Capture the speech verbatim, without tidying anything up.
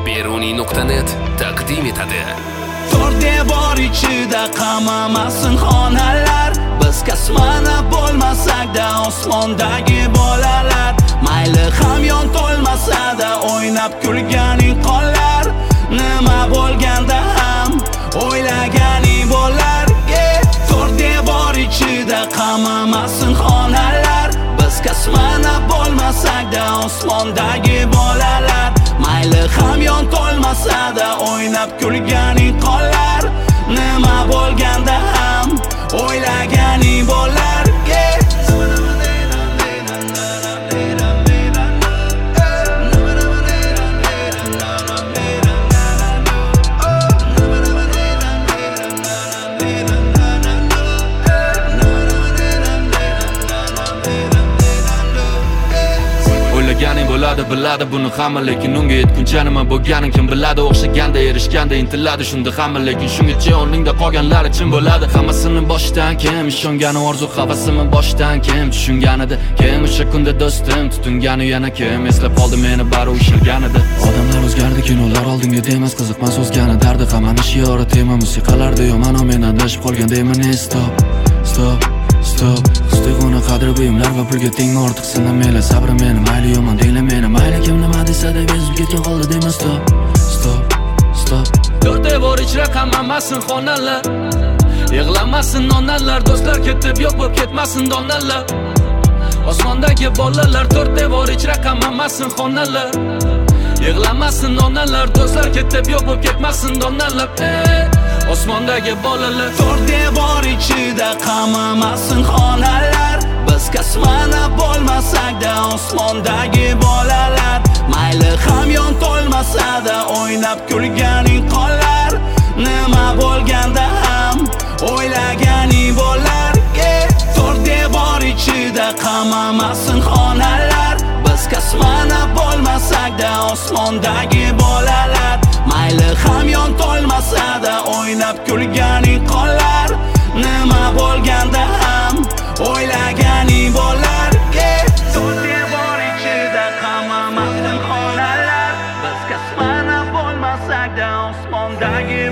beruniy nuqta net taqdim etadi. To'rt devor ichida qamamasin xonalar, biz kasmana bo'lmasak-da osmondagi bolalar. Mayli hamyon to'lmasa-da o'ynab kulganing qonlar, nima bo'lganda ham o'ylaganing bo'lar. To'rt devor ichida qamamasin xonalar, biz kasmana bo'lmasak-da osmondagi bolalar. Mayli hamyon to'lmasa-da o'ynab kulganing qonlar, nima bo'lganda ham o'ylaganing bo'lar. O'ylaganing bo'ladi, biladi buni hamma, lekin unga yetguncha nima bo'lganin kim biladi. O'xshaganda erishganda intiladi, shunda hamma, lekin shungacha o'rningda qolganlari chin bo'ladi. Hammasini boshdan kim ishongani, orzu havasimi boshdan kim tushunganida, kim o'sha kunda do'stim tutungani, yana kim eslab qoldi meni bari ushalganida. Odamlar o'zgardi, kinolar oldinga demas, qiziqmas o'zgani dardi, hamani shiori tema musiqalarda yomon men adashib qolgandayman. Stop, stop, stop. His-tuyg'uni qadri buyumlar va pulga teng ortiq sinamela. Sabri meni mayli yomon deyla meni, mayli kim nima desa-da bezib ketgan holda deyman. Stop, stop, stop. To'rt devor ichra qamamasin xonalar, yig'lamasin onalar, do'stlar ketib yo'q bo'lib ketmasin donalar. Osmondagi bolalar, to'rt devor ichra qamamasin xonalar, yig'lamasin onalar, do'stlar ketib yo'q bo'lib ketmasin donalar. Osmondagi bolalar, to'rt devor ichida qamamasin xonalar, biz kasmana bo'lmasak-da osmondagi bolalar. Mayli hamyon to'lmasa-da o'ynab kulganing qonlar, nima bo'lganda ham o'ylaganing bo'lar. To'rt devor ichida qamamasin xonalar, biz kasmana bo'lmasak-da osmondagi bolalar. Mayli hamyon to'lmasa-da o'ynab kulganing qonlar, nima bo'lganda ham o'ylaganing bo'lar. To'rt devor ichida qamamasin xonalar, biz kasmana bo'lmasak-da osmondagi